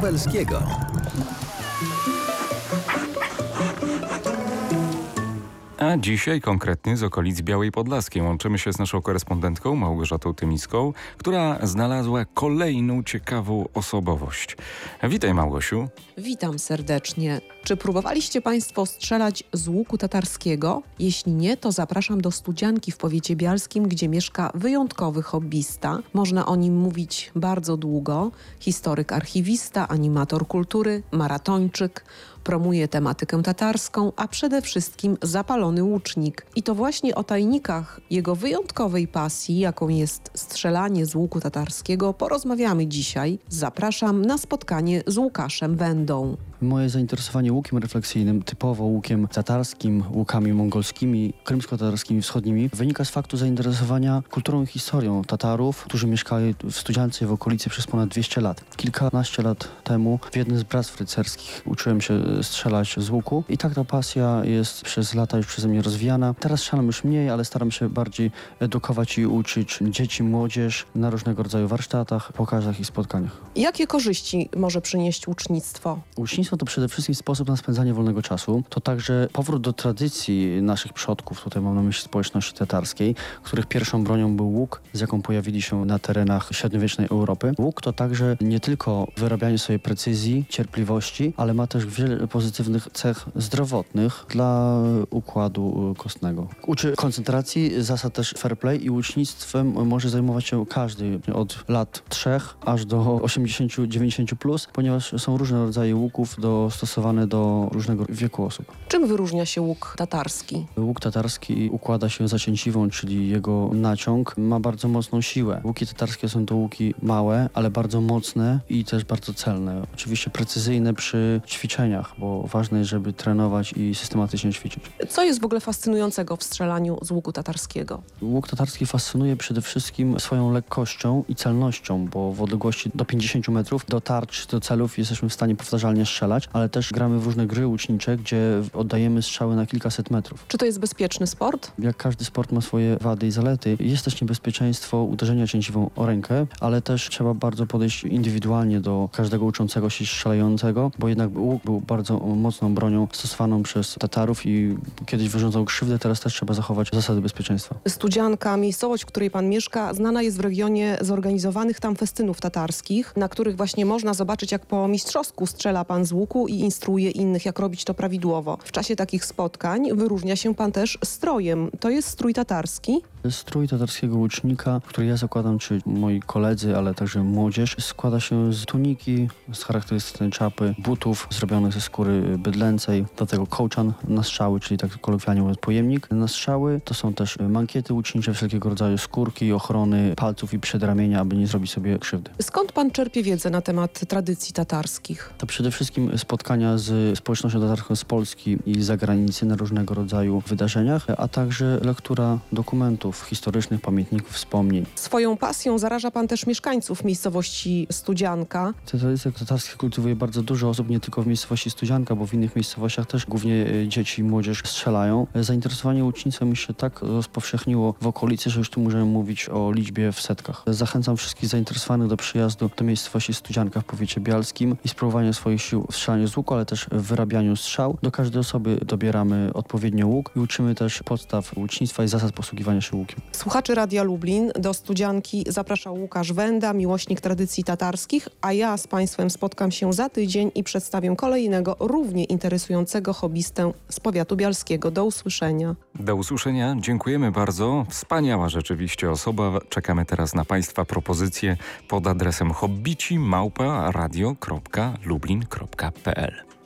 Lubelskiego. A dzisiaj konkretnie z okolic Białej Podlaskiej łączymy się z naszą korespondentką Małgorzatą Tymiską, która znalazła kolejną ciekawą osobowość. Witaj, Małgosiu. Witam serdecznie. Czy próbowaliście Państwo strzelać z łuku tatarskiego? Jeśli nie, to zapraszam do Studzianki w powiecie bialskim, gdzie mieszka wyjątkowy hobbista. Można o nim mówić bardzo długo. Historyk, archiwista, animator kultury, maratończyk. Promuje tematykę tatarską, a przede wszystkim zapalony łucznik. I to właśnie o tajnikach jego wyjątkowej pasji, jaką jest strzelanie z łuku tatarskiego, porozmawiamy dzisiaj. Zapraszam na spotkanie z Łukaszem Wendą. Moje zainteresowanie łukiem refleksyjnym, typowo łukiem tatarskim, łukami mongolskimi, krymsko-tatarskimi, wschodnimi, wynika z faktu zainteresowania kulturą i historią Tatarów, którzy mieszkali w Studziance i w okolicy przez ponad 200 lat. Kilkanaście lat temu w jednym z bractw rycerskich uczyłem się strzelać z łuku i tak ta pasja jest przez lata już przeze mnie rozwijana. Teraz strzelam już mniej, ale staram się bardziej edukować i uczyć dzieci, młodzież na różnego rodzaju warsztatach, pokazach i spotkaniach. Jakie korzyści może przynieść łucznictwo? Łucznictwo to przede wszystkim sposób na spędzanie wolnego czasu. To także powrót do tradycji naszych przodków, tutaj mam na myśli społeczności tatarskiej, których pierwszą bronią był łuk, z jaką pojawili się na terenach średniowiecznej Europy. Łuk to także nie tylko wyrabianie sobie precyzji, cierpliwości, ale ma też wiele pozytywnych cech zdrowotnych dla układu kostnego. Uczy koncentracji, zasad też fair play i łucznictwem może zajmować się każdy od lat 3 aż do 80-90 plus, ponieważ są różne rodzaje łuków dostosowane do różnego wieku osób. Czym wyróżnia się łuk tatarski? Łuk tatarski układa się zacięciwą, czyli jego naciąg ma bardzo mocną siłę. Łuki tatarskie są to łuki małe, ale bardzo mocne i też bardzo celne. Oczywiście precyzyjne przy ćwiczeniach, bo ważne jest, żeby trenować i systematycznie ćwiczyć. Co jest w ogóle fascynującego w strzelaniu z łuku tatarskiego? Łuk tatarski fascynuje przede wszystkim swoją lekkością i celnością, bo w odległości do 50 metrów do tarcz, do celów jesteśmy w stanie powtarzalnie strzelać, ale też gramy w różne gry łucznicze, gdzie oddajemy strzały na kilkaset metrów. Czy to jest bezpieczny sport? Jak każdy sport ma swoje wady i zalety, jest też niebezpieczeństwo uderzenia cięciwą o rękę, ale też trzeba bardzo podejść indywidualnie do każdego uczącego się strzelającego, bo jednak łuk był bardzo mocną bronią stosowaną przez Tatarów i kiedyś wyrządzał krzywdę, teraz też trzeba zachować zasady bezpieczeństwa. Studzianka, miejscowość, w której pan mieszka, znana jest w regionie zorganizowanych tam festynów tatarskich, na których właśnie można zobaczyć, jak po mistrzowsku strzela pan z łuku i instruuje innych, jak robić to prawidłowo. W czasie takich spotkań wyróżnia się pan też strojem. To jest strój tatarski? Strój tatarskiego łucznika, który ja zakładam, czy moi koledzy, ale także młodzież, składa się z tuniki, z charakterystycznej czapy, butów zrobionych ze skóry bydlęcej, do tego kołczan na strzały, czyli tak kolokwialnie mówiąc pojemnik na strzały. To są też mankiety łucznicze, wszelkiego rodzaju skórki, ochrony palców i przedramienia, aby nie zrobić sobie krzywdy. Skąd pan czerpie wiedzę na temat tradycji tatarskich? To przede wszystkim spotkania z społecznością tatarską z Polski i z zagranicy na różnego rodzaju wydarzeniach, a także lektura dokumentów historycznych, pamiętników, wspomnień. Swoją pasją zaraża pan też mieszkańców miejscowości Studzianka. Te tradycje tatarskie kultywuje bardzo dużo osób, nie tylko w miejscowości Studzianka, bo w innych miejscowościach też głównie dzieci i młodzież strzelają. Zainteresowanie łucznictwem się tak rozpowszechniło w okolicy, że już tu możemy mówić o liczbie w setkach. Zachęcam wszystkich zainteresowanych do przyjazdu do miejscowości Studzianka w powiecie bialskim i spróbowania swoich sił w strzelaniu z łuku, ale też w wyrabianiu strzał. Do każdej osoby dobieramy odpowiednio łuk i uczymy też podstaw łucznictwa i zasad posługiwania się łukiem. Słuchaczy Radia Lublin, do Studzianki zapraszał Łukasz Wenda, miłośnik tradycji tatarskich, a ja z Państwem spotkam się za tydzień i przedstawię kolejnego, równie interesującego hobbystę z powiatu bialskiego. Do usłyszenia. Do usłyszenia. Dziękujemy bardzo. Wspaniała rzeczywiście osoba. Czekamy teraz na Państwa propozycje pod adresem hobbici@radio.lublin.pl.